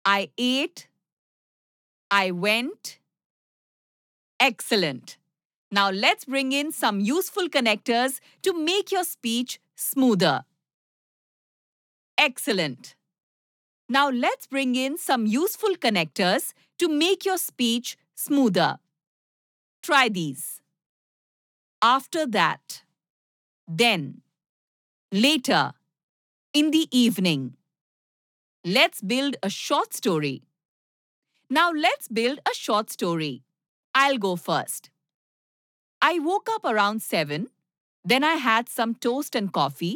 I ate. I went. Excellent. Now let's bring in some useful connectors to make your speech smoother. Excellent. Now let's bring in some useful connectors to make your speech smoother. Try these. After that. Then. Later. In the evening. Let's build a short story. Now let's build a short story. I'll go first. I woke up around 7. Then I had some toast and coffee.